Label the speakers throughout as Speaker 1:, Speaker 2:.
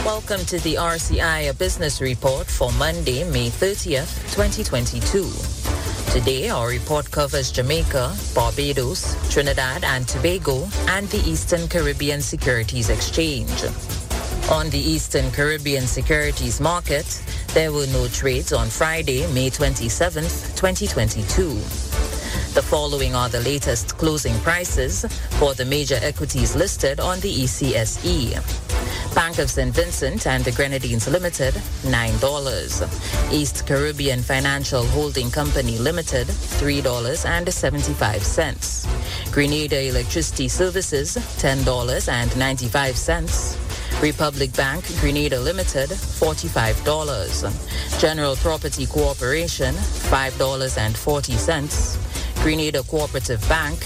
Speaker 1: Welcome to the RCI Business Report for Monday, May 30th, 2022. Today, our report covers Jamaica, Barbados, Trinidad and Tobago, and the Eastern Caribbean Securities Exchange. On the Eastern Caribbean Securities Market, there were no trades on Friday, May 27th, 2022. The following are the latest closing prices for the major equities listed on the ECSE. Bank of St. Vincent and the Grenadines Limited, $9. East Caribbean Financial Holding Company Limited, $3.75. Grenada Electricity Services, $10.95. Republic Bank, Grenada Limited, $45. General Property Corporation, $5.40. Grenada Cooperative Bank,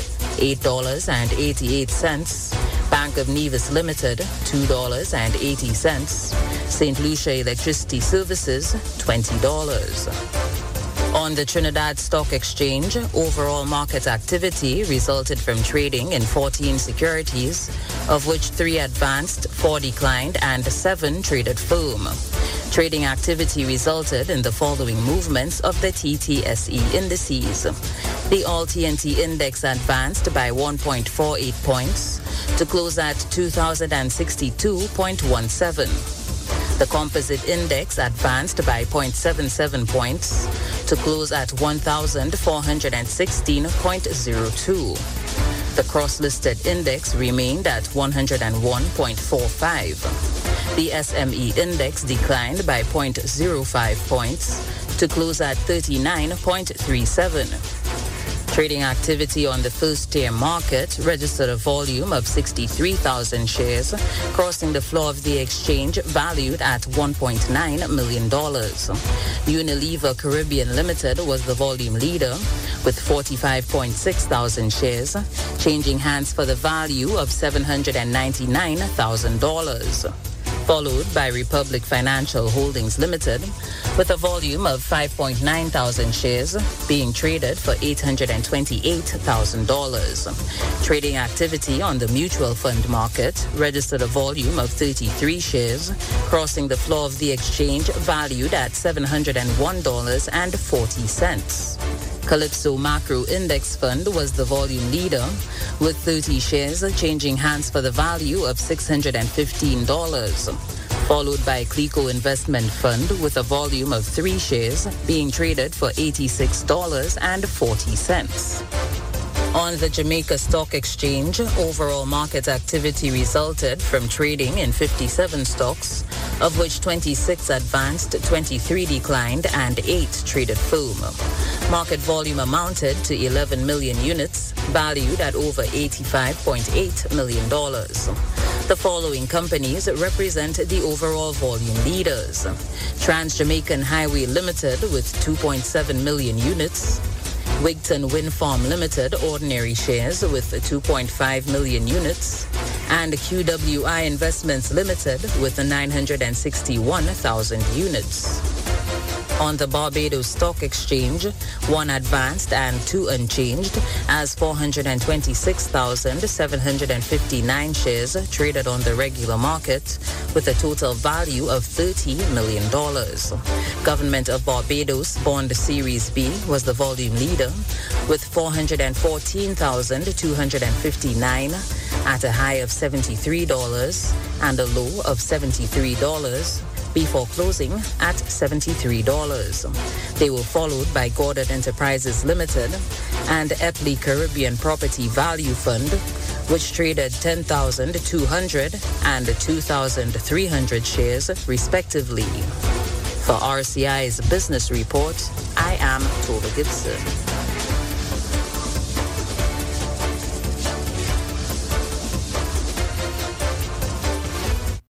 Speaker 1: $8.88. Bank of Nevis Limited, $2.80. St. Lucia Electricity Services, $20. On the Trinidad Stock Exchange, overall market activity resulted from trading in 14 securities, of which 3 advanced, 4 declined, and 7 traded firm. Trading activity resulted in the following movements of the TTSE indices. The All-TNT Index advanced by 1.48 points to close at 2,062.17. The Composite Index advanced by 0.77 points to close at 1,416.02. The Cross-Listed Index remained at 101.45. The SME Index declined by 0.05 points to close at 39.37. Trading activity on the first-tier market registered a volume of 63,000 shares, crossing the floor of the exchange valued at $1.9 million. Unilever Caribbean Limited was the volume leader with 45.6 thousand shares, changing hands for the value of $799,000. Followed by Republic Financial Holdings Limited with a volume of 5.9 thousand shares being traded for $828,000. Trading activity on the mutual fund market registered a volume of 33 shares, crossing the floor of the exchange valued at $701.40. Calypso Macro Index Fund was the volume leader with 30 shares changing hands for the value of $615, followed by Clico Investment Fund with a volume of 3 shares being traded for $86.40. On the Jamaica Stock Exchange, overall market activity resulted from trading in 57 stocks, of which 26 advanced, 23 declined, and 8 traded firm. Market volume amounted to 11 million units, valued at over $85.8 million. The following companies represent the overall volume leaders. Trans-Jamaican Highway Limited with 2.7 million units, Wigton Wind Farm Limited ordinary shares with 2.5 million units, and QWI Investments Limited with 961,000 units. On the Barbados Stock Exchange, 1 advanced and 2 unchanged as 426,759 shares traded on the regular market with a total value of $30 million. Government of Barbados Bond Series B was the volume leader with 414,259 at a high of $73 and a low of $73. Before closing at $73. They were followed by Goddard Enterprises Limited and Epley Caribbean Property Value Fund, which traded 10,200 and 2,300 shares respectively. For RCI's Business Report, I am Tola Gibson.